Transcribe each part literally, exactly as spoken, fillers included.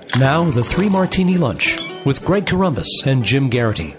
Now, the Three Martini Lunch with Greg Corombos and Jim Garrity.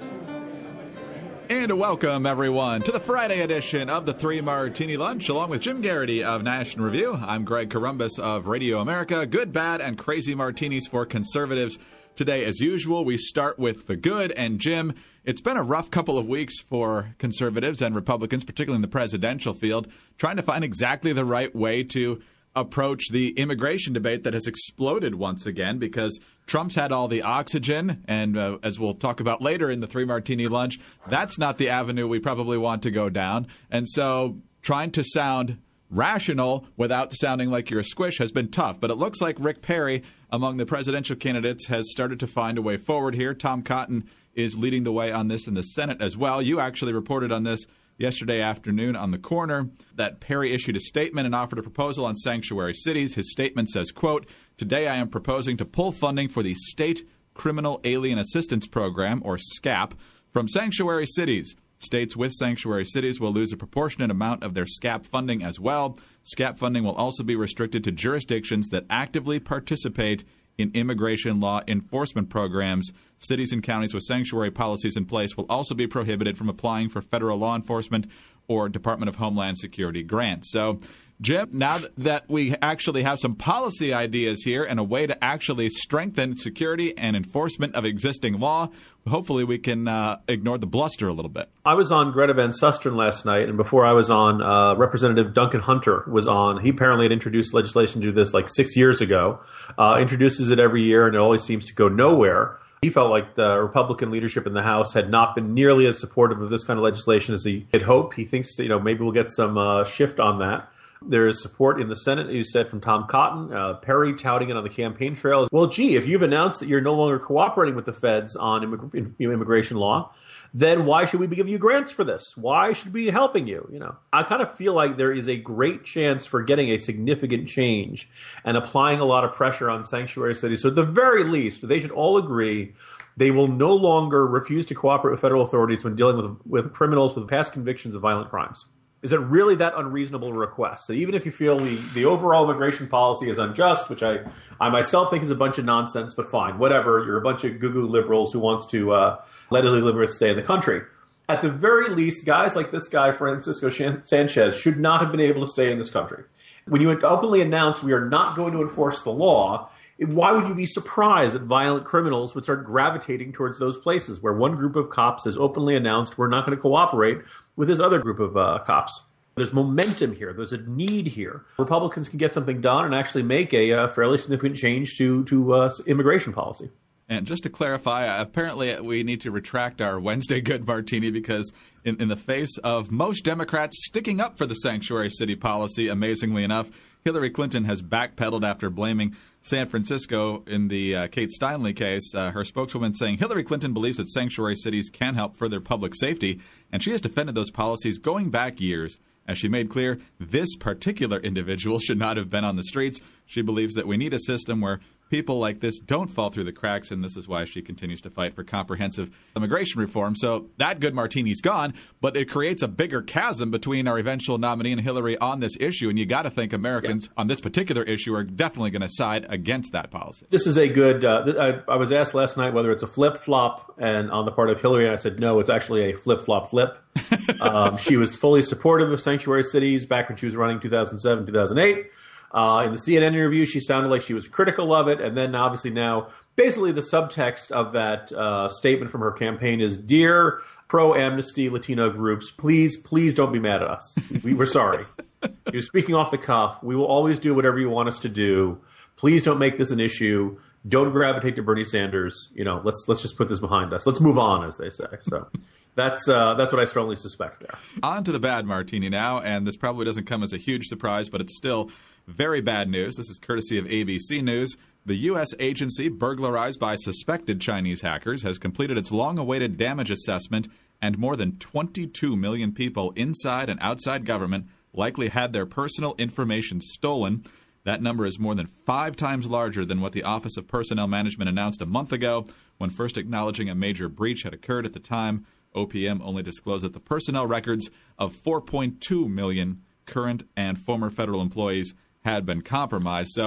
And welcome, everyone, to the Friday edition of the Three Martini Lunch, along with Jim Garrity of National Review. I'm Greg Corombos of Radio America. Good, bad, and crazy martinis for conservatives. Today, as usual, we start with the good. And, Jim, it's been a rough couple of weeks for conservatives and Republicans, particularly in the presidential field, trying to find exactly the right way to approach the immigration debate that has exploded once again because Trump's had all the oxygen, and uh, as we'll talk about later in the Three Martini Lunch, that's not the avenue we probably want to go down. And so trying to sound rational without sounding like you're a squish has been tough. But it looks like Rick Perry, among the presidential candidates, has started to find a way forward here. Tom Cotton is leading the way on this in the Senate as well. You actually reported on this yesterday afternoon on The Corner that Perry issued a statement and offered a proposal on sanctuary cities. His statement says, quote, "Today I am proposing to pull funding for the State Criminal Alien Assistance Program, or SCAP, from sanctuary cities. States with sanctuary cities will lose a proportionate amount of their SCAP funding as well. SCAP funding will also be restricted to jurisdictions that actively participate in immigration law enforcement programs. Cities and counties with sanctuary policies in place will also be prohibited from applying for federal law enforcement or Department of Homeland Security grants." So, Jim, now that we actually have some policy ideas here and a way to actually strengthen security and enforcement of existing law, hopefully we can uh, ignore the bluster a little bit. I was on Greta Van Susteren last night, and before I was on, uh, Representative Duncan Hunter was on. He apparently had introduced legislation to do this like six years ago, uh, introduces it every year, and it always seems to go nowhere. He felt like the Republican leadership in the House had not been nearly as supportive of this kind of legislation as he had hoped. He thinks that, you know, maybe we'll get some uh, shift on that. There is support in the Senate, you said, from Tom Cotton, uh, Perry touting it on the campaign trail. Well, gee, if you've announced that you're no longer cooperating with the feds on immig- immigration law, then why should we be giving you grants for this? Why should we be helping you? You know, I kind of feel like there is a great chance for getting a significant change and applying a lot of pressure on sanctuary cities. So at the very least, they should all agree they will no longer refuse to cooperate with federal authorities when dealing with, with criminals with past convictions of violent crimes. Is it really that unreasonable a request? That even if you feel the, the overall immigration policy is unjust, which I, I myself think is a bunch of nonsense, but fine, whatever. You're a bunch of goo-goo liberals who wants to uh, let illegal immigrants stay in the country. At the very least, guys like this guy, Francisco Sanchez, should not have been able to stay in this country. When you openly announce we are not going to enforce the law, why would you be surprised that violent criminals would start gravitating towards those places where one group of cops has openly announced we're not going to cooperate with this other group of uh, cops? There's momentum here. There's a need here. Republicans can get something done and actually make a uh, fairly significant change to, to uh, immigration policy. And just to clarify, apparently we need to retract our Wednesday Good Martini because in, in the face of most Democrats sticking up for the sanctuary city policy, amazingly enough, Hillary Clinton has backpedaled after blaming San Francisco in the uh, Kate Steinle case. Uh, her spokeswoman saying Hillary Clinton believes that sanctuary cities can help further public safety, and she has defended those policies going back years. As she made clear, this particular individual should not have been on the streets. She believes that we need a system where people like this don't fall through the cracks, and this is why she continues to fight for comprehensive immigration reform. So that good martini's gone, but it creates a bigger chasm between our eventual nominee and Hillary on this issue, and you got to think Americans yeah. on this particular issue are definitely going to side against that policy. This is a good uh, – I, I was asked last night whether it's a flip-flop and on the part of Hillary, and I said no, it's actually a flip-flop-flip. um, she was fully supportive of sanctuary cities back when she was running two thousand seven, two thousand eight. Uh, in the C N N interview, she sounded like she was critical of it. And then obviously now, basically the subtext of that uh, statement from her campaign is, dear pro-amnesty Latino groups, please, please don't be mad at us. We were sorry. You're speaking off the cuff. We will always do whatever you want us to do. Please don't make this an issue. Don't gravitate to Bernie Sanders. You know, let's let's just put this behind us. Let's move on, as they say. So that's uh, that's what I strongly suspect there. On to the bad martini now, and this probably doesn't come as a huge surprise, but it's still very bad news. This is courtesy of A B C News. The U S agency burglarized by suspected Chinese hackers has completed its long-awaited damage assessment, and more than twenty-two million people inside and outside government likely had their personal information stolen. That number is more than five times larger than what the Office of Personnel Management announced a month ago when first acknowledging a major breach had occurred. At the time, O P M only disclosed that the personnel records of four point two million current and former federal employees had been compromised. So,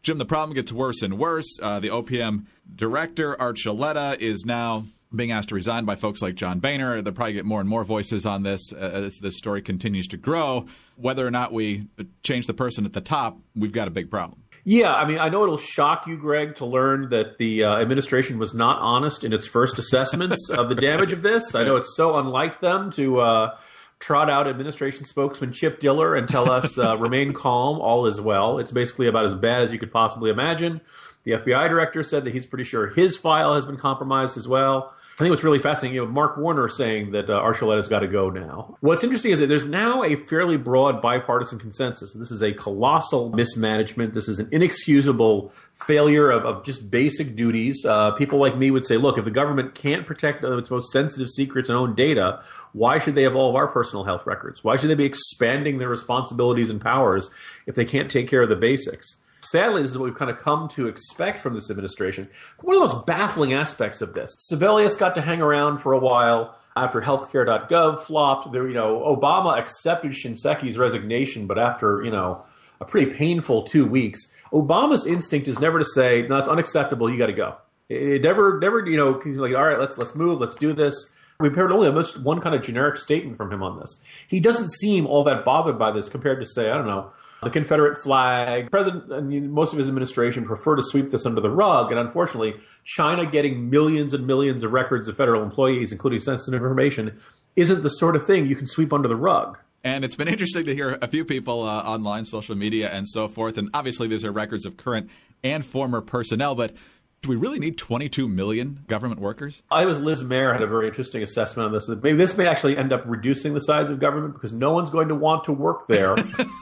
Jim, the problem gets worse and worse. Uh, the O P M director, Archuleta, is now being asked to resign by folks like John Boehner. They'll probably get more and more voices on this uh, as this story continues to grow. Whether or not we change the person at the top, we've got a big problem. Yeah, I mean, I know it'll shock you, Greg, to learn that the uh, administration was not honest in its first assessments of the damage of this. I know it's so unlike them to uh, trot out administration spokesman Chip Diller and tell us, uh, remain calm, all is well. It's basically about as bad as you could possibly imagine. The F B I director said that he's pretty sure his file has been compromised as well. I think what's really fascinating, you know, Mark Warner saying that uh, Archuleta's got to go now. What's interesting is that there's now a fairly broad bipartisan consensus. This is a colossal mismanagement. This is an inexcusable failure of, of just basic duties. Uh, people like me would say, look, if the government can't protect its most sensitive secrets and own data, why should they have all of our personal health records? Why should they be expanding their responsibilities and powers if they can't take care of the basics? Sadly, this is what we've kind of come to expect from this administration. One of the most baffling aspects of this, Sebelius got to hang around for a while after healthcare dot gov flopped. There, you know, Obama accepted Shinseki's resignation, but after, you know, a pretty painful two weeks, Obama's instinct is never to say, no, it's unacceptable, you got to go. It never, never, you know, he's like, all right, let's let's move, let's do this. We've heard only almost one kind of generic statement from him on this. He doesn't seem all that bothered by this compared to, say, I don't know, the Confederate flag. President and most of his administration prefer to sweep this under the rug. And unfortunately, China getting millions and millions of records of federal employees, including sensitive information, isn't the sort of thing you can sweep under the rug. And it's been interesting to hear a few people uh, online, social media, and so forth. And obviously, these are records of current and former personnel. But do we really need twenty-two million government workers? I was Liz Mayer had a very interesting assessment on this. That maybe this may actually end up reducing the size of government because no one's going to want to work there.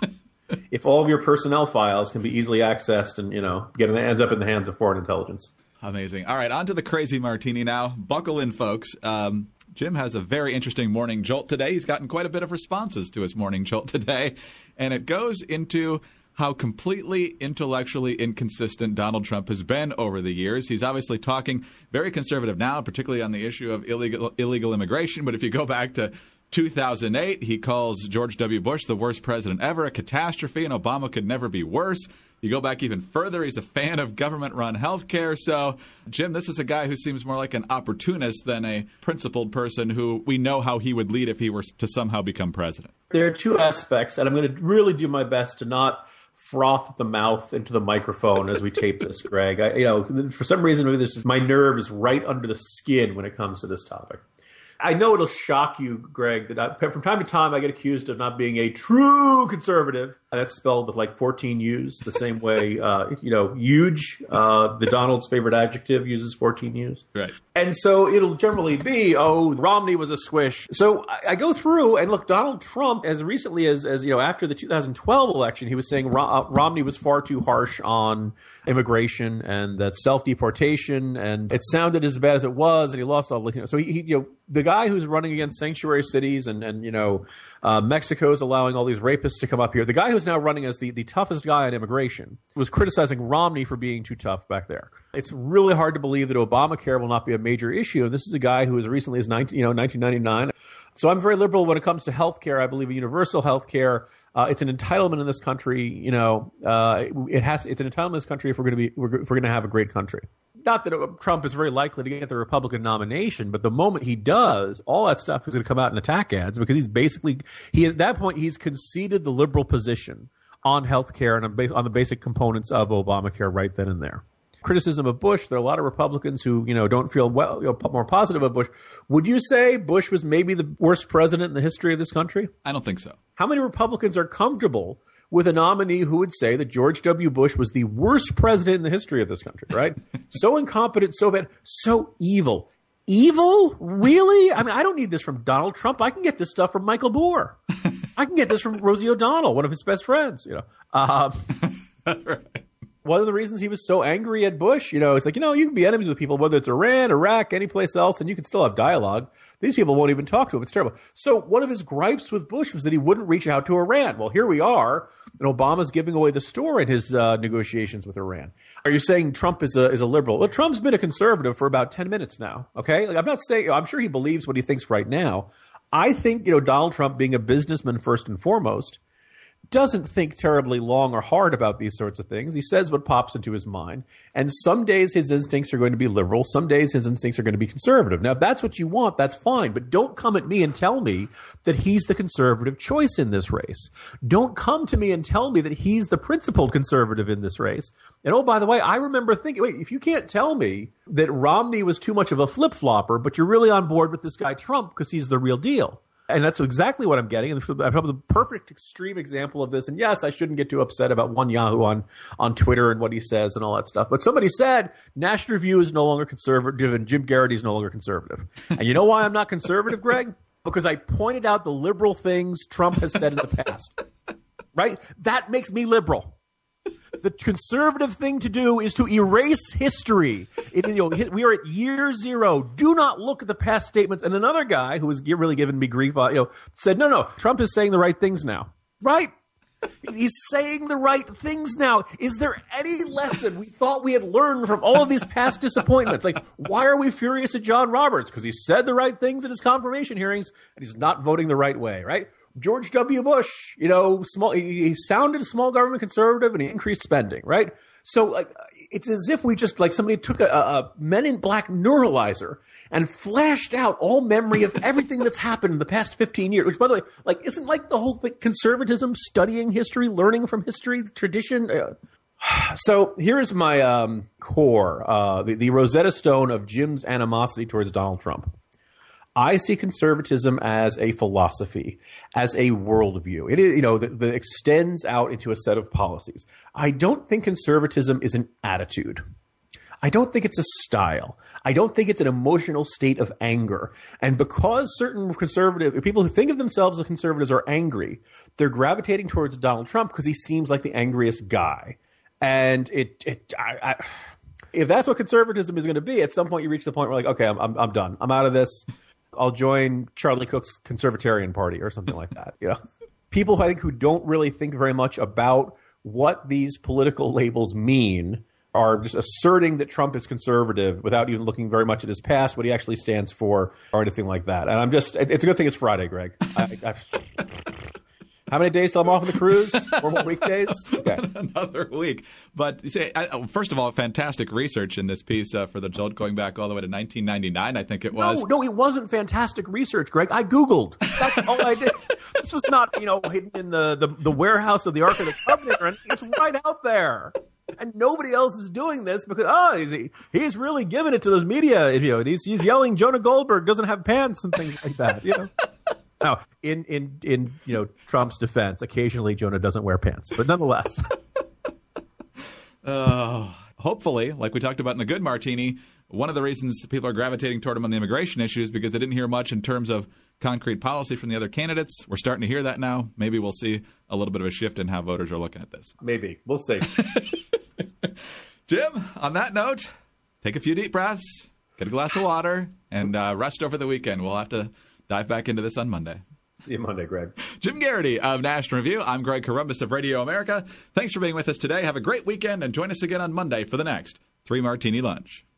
If all of your personnel files can be easily accessed and, you know, get end up in the hands of foreign intelligence. Amazing. All right, on to the crazy martini now. Buckle in, folks. Um, Jim has a very interesting morning jolt today. He's gotten quite a bit of responses to his morning jolt today, and it goes into how completely intellectually inconsistent Donald Trump has been over the years. He's obviously talking very conservative now, particularly on the issue of illegal illegal immigration. But if you go back to two thousand eight, he calls George W. Bush the worst president ever, a catastrophe, and Obama could never be worse. You go back even further, he's a fan of government-run health care. So, Jim, this is a guy who seems more like an opportunist than a principled person who we know how he would lead if he were to somehow become president. There are two aspects, and I'm going to really do my best to not froth at the mouth into the microphone as we tape this, Greg. I, you know, for some reason, maybe this is my nerve is right under the skin when it comes to this topic. I know it'll shock you, Greg, that I, from time to time I get accused of not being a true conservative. That's spelled with like fourteen U's, the same way, uh, you know, huge, uh, the Donald's favorite adjective, uses fourteen U's. Right. And so it'll generally be, oh, Romney was a squish. So I, I go through and look, Donald Trump, as recently as, as you know, after the two thousand twelve election, he was saying Ro- uh, Romney was far too harsh on immigration and that self-deportation, and it sounded as bad as it was, and he lost all the, you know, so he, he you know, the guy who's running against sanctuary cities and, and you know, uh, Mexico's allowing all these rapists to come up here, the guy who's now running as the, the toughest guy on immigration was criticizing Romney for being too tough back there. It's really hard to believe that Obamacare will not be a major issue, and this is a guy who as recently as nineteen, you know, nineteen ninety-nine. So I'm very liberal when it comes to health care. I believe in universal health care. Uh, it's an entitlement in this country. You know, uh, it has. It's an entitlement in this country if we're going to be if we're going to have a great country. Not that Trump is very likely to get the Republican nomination, but the moment he does, all that stuff is going to come out in attack ads because he's basically he at that point he's conceded the liberal position on health care and on, on the basic components of Obamacare right then and there. Criticism of Bush, there are a lot of Republicans who, you know, don't feel well, you know, more positive of Bush. Would you say Bush was maybe the worst president in the history of this country? I don't think so. How many Republicans are comfortable with a nominee who would say that George W. Bush was the worst president in the history of this country, right? So incompetent, so bad, so evil. Evil? Really? I mean, I don't need this from Donald Trump. I can get this stuff from Michael Moore. I can get this from Rosie O'Donnell, one of his best friends, you know. Um, right. One of the reasons he was so angry at Bush, you know, it's like, you know, you can be enemies with people, whether it's Iran, Iraq, any place else, and you can still have dialogue. These people won't even talk to him. It's terrible. So one of his gripes with Bush was that he wouldn't reach out to Iran. Well, here we are, and Obama's giving away the store in his uh, negotiations with Iran. Are you saying Trump is a is a liberal? Well, Trump's been a conservative for about ten minutes now, okay? Like, I'm not saying, I'm sure he believes what he thinks right now. I think, you know, Donald Trump being a businessman first and foremost, doesn't think terribly long or hard about these sorts of things. He says what pops into his mind. And some days his instincts are going to be liberal. Some days his instincts are going to be conservative. Now, if that's what you want, that's fine. But don't come at me and tell me that he's the conservative choice in this race. Don't come to me and tell me that he's the principled conservative in this race. And oh, by the way, I remember thinking, wait, if you can't tell me that Romney was too much of a flip-flopper, but you're really on board with this guy Trump because he's the real deal. And that's exactly what I'm getting. And probably the perfect extreme example of this. And yes, I shouldn't get too upset about one Yahoo on, on Twitter and what he says and all that stuff. But somebody said National Review is no longer conservative and Jim Garrity is no longer conservative. And you know why I'm not conservative, Greg? Because I pointed out the liberal things Trump has said in the past. Right? That makes me liberal. The conservative thing to do is to erase history. It, you know, we are at year zero. Do not look at the past statements. And another guy who was really giving me grief, uh, you know, said, no, no, Trump is saying the right things now. Right? He's saying the right things now. Is there any lesson we thought we had learned from all of these past disappointments? Like, why are we furious at John Roberts? Because he said the right things at his confirmation hearings, and he's not voting the right way, right? George W. Bush, you know, small, he sounded small government conservative and he increased spending, right? So like, it's as if we just like somebody took a, a Men in Black neuralizer and flashed out all memory of everything that's happened in the past fifteen years, which by the way, like, isn't like the whole thing, conservatism, studying history, learning from history, tradition. Uh, so here is my um, core, uh, the, the Rosetta Stone of Jim's animosity towards Donald Trump. I see conservatism as a philosophy, as a worldview. It is, you know, that, that extends out into a set of policies. I don't think conservatism is an attitude. I don't think it's a style. I don't think it's an emotional state of anger. And because certain conservative people who think of themselves as conservatives are angry, they're gravitating towards Donald Trump because he seems like the angriest guy. And it, it, I, I, if that's what conservatism is going to be, at some point you reach the point where like, okay, I'm, I'm, I'm done. I'm out of this. I'll join Charlie Cook's Conservatarian Party or something like that. You know, people I think who don't really think very much about what these political labels mean are just asserting that Trump is conservative without even looking very much at his past, what he actually stands for, or anything like that. And I'm just, it's a good thing it's Friday, Greg. I, I, how many days till I'm off on the cruise? Four more weekdays? Okay. Another week. But say, I, first of all, fantastic research in this piece uh, for the Jolt going back all the way to nineteen ninety-nine, I think it was. No, no, it wasn't fantastic research, Greg. I Googled. That's all I did. This was not, you know, hidden in the, the, the warehouse of the Ark of the Covenant. It's right out there. And nobody else is doing this because, oh, he's, he's really giving it to those media. You know, he's, he's yelling Jonah Goldberg doesn't have pants and things like that, you know. Now, in, in, in you know Trump's defense, occasionally Jonah doesn't wear pants, but nonetheless. uh, hopefully, like we talked about in the Good Martini, one of the reasons people are gravitating toward him on the immigration issue is because they didn't hear much in terms of concrete policy from the other candidates. We're starting to hear that now. Maybe we'll see a little bit of a shift in how voters are looking at this. Maybe. We'll see. Jim, on that note, take a few deep breaths, get a glass of water, and uh, rest over the weekend. We'll have to dive back into this on Monday. See you Monday, Greg. Jim Garrity of National Review. I'm Greg Corombos of Radio America. Thanks for being with us today. Have a great weekend, and join us again on Monday for the next Three Martini Lunch.